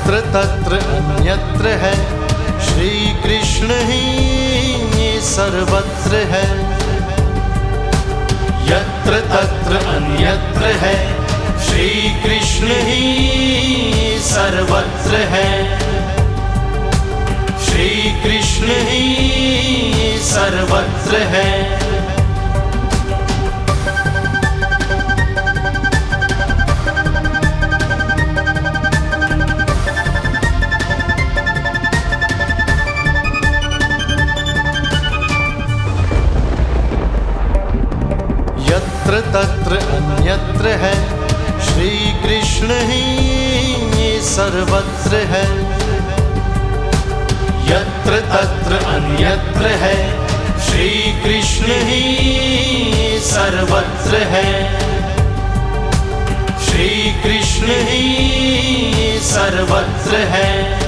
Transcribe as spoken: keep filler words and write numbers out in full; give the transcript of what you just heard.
यत्र तत्र अन्यत्र है, श्री कृष्ण ही सर्वत्र है। यत्र तत्र अन्यत्र है, श्री कृष्ण ही सर्वत्र है। श्री कृष्ण ही सर्वत्र है। यत्र तत्र अन्यत्र है, श्री कृष्ण ही सर्वत्र है। यत्र तत्र अन्यत्र है, श्री कृष्ण ही सर्वत्र है। श्री कृष्ण ही सर्वत्र है।